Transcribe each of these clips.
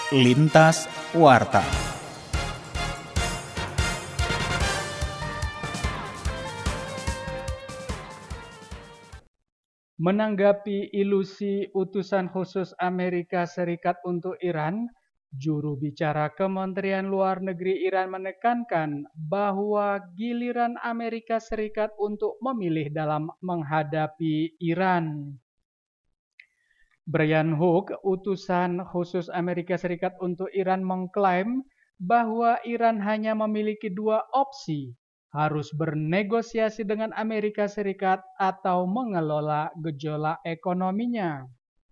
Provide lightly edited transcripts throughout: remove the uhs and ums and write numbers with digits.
Lintas Warta. Menanggapi ilusi utusan khusus Amerika Serikat untuk Iran, juru bicara Kementerian Luar Negeri Iran menekankan bahwa giliran Amerika Serikat untuk memilih dalam menghadapi Iran. Brian Hook, utusan khusus Amerika Serikat untuk Iran, mengklaim bahwa Iran hanya memiliki dua opsi, harus bernegosiasi dengan Amerika Serikat atau mengelola gejolak ekonominya.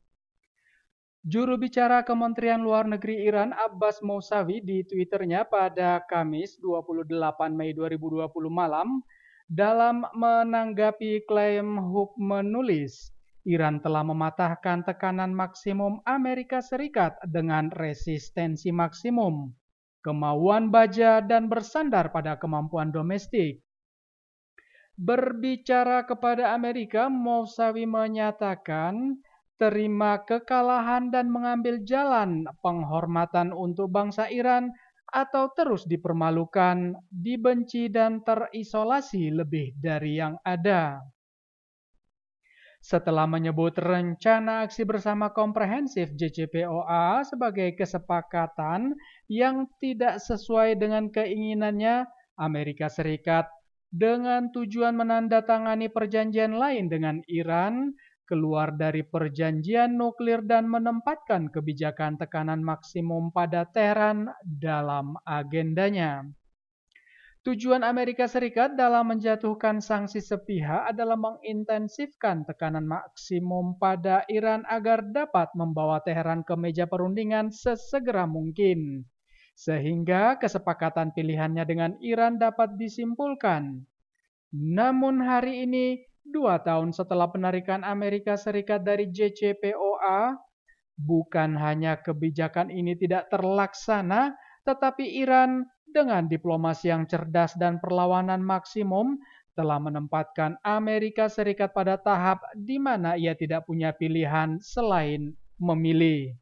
Juru bicara Kementerian Luar Negeri Iran, Abbas Mousavi, di Twitternya pada Kamis 28 Mei 2020 malam, dalam menanggapi klaim Hook menulis, Iran telah mematahkan tekanan maksimum Amerika Serikat dengan resistensi maksimum, kemauan baja, dan bersandar pada kemampuan domestik. Berbicara kepada Amerika, Mousavi menyatakan terima kekalahan dan mengambil jalan penghormatan untuk bangsa Iran atau terus dipermalukan, dibenci, dan terisolasi lebih dari yang ada. Setelah menyebut rencana aksi bersama komprehensif JCPOA sebagai kesepakatan yang tidak sesuai dengan keinginannya, Amerika Serikat dengan tujuan menandatangani perjanjian lain dengan Iran, keluar dari perjanjian nuklir dan menempatkan kebijakan tekanan maksimum pada Teheran dalam agendanya. Tujuan Amerika Serikat dalam menjatuhkan sanksi sepihak adalah mengintensifkan tekanan maksimum pada Iran agar dapat membawa Teheran ke meja perundingan sesegera mungkin, sehingga kesepakatan pilihannya dengan Iran dapat disimpulkan. Namun hari ini, 2 tahun setelah penarikan Amerika Serikat dari JCPOA, bukan hanya kebijakan ini tidak terlaksana, tetapi Iran dengan diplomasi yang cerdas dan perlawanan maksimum telah menempatkan Amerika Serikat pada tahap di mana ia tidak punya pilihan selain memilih.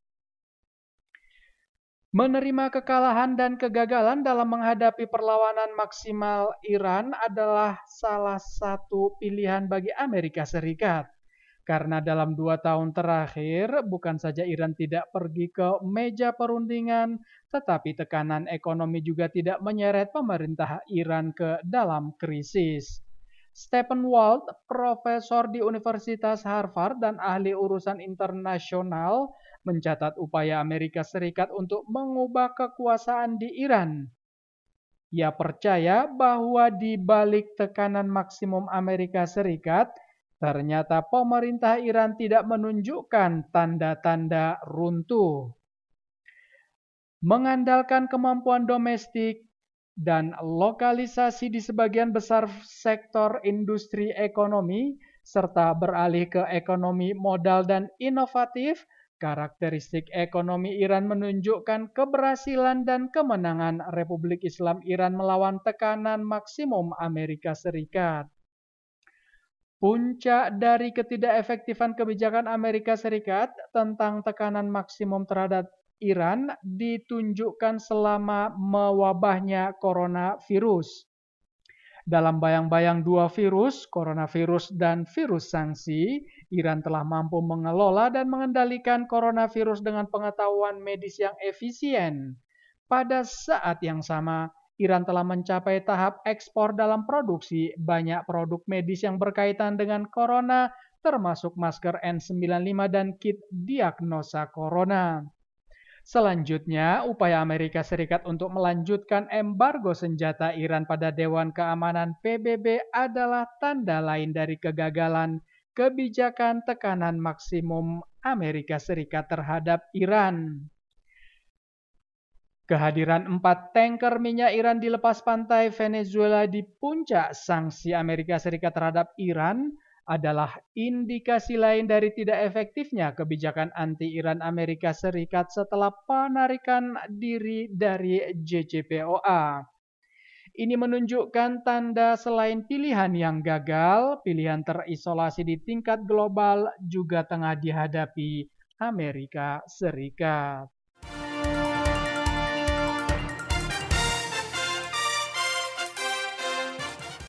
Menerima kekalahan dan kegagalan dalam menghadapi perlawanan maksimal Iran adalah salah satu pilihan bagi Amerika Serikat. Karena dalam 2 tahun terakhir, bukan saja Iran tidak pergi ke meja perundingan, tetapi tekanan ekonomi juga tidak menyeret pemerintah Iran ke dalam krisis. Stephen Walt, profesor di Universitas Harvard dan ahli urusan internasional, mencatat upaya Amerika Serikat untuk mengubah kekuasaan di Iran. Ia percaya bahwa di balik tekanan maksimum Amerika Serikat, ternyata pemerintah Iran tidak menunjukkan tanda-tanda runtuh. Mengandalkan kemampuan domestik dan lokalisasi di sebagian besar sektor industri ekonomi, serta beralih ke ekonomi modal dan inovatif, karakteristik ekonomi Iran menunjukkan keberhasilan dan kemenangan Republik Islam Iran melawan tekanan maksimum Amerika Serikat. Puncak dari ketidakefektifan kebijakan Amerika Serikat tentang tekanan maksimum terhadap Iran ditunjukkan selama mewabahnya coronavirus. Dalam bayang-bayang dua virus, coronavirus dan virus sanksi, Iran telah mampu mengelola dan mengendalikan coronavirus dengan pengetahuan medis yang efisien. Pada saat yang sama, Iran telah mencapai tahap ekspor dalam produksi banyak produk medis yang berkaitan dengan corona, termasuk masker N95 dan kit diagnosa corona. Selanjutnya, upaya Amerika Serikat untuk melanjutkan embargo senjata Iran pada Dewan Keamanan PBB adalah tanda lain dari kegagalan kebijakan tekanan maksimum Amerika Serikat terhadap Iran. Kehadiran 4 tanker minyak Iran di lepas pantai Venezuela di puncak sanksi Amerika Serikat terhadap Iran adalah indikasi lain dari tidak efektifnya kebijakan anti-Iran Amerika Serikat setelah penarikan diri dari JCPOA. Ini menunjukkan tanda selain pilihan yang gagal, pilihan terisolasi di tingkat global juga tengah dihadapi Amerika Serikat.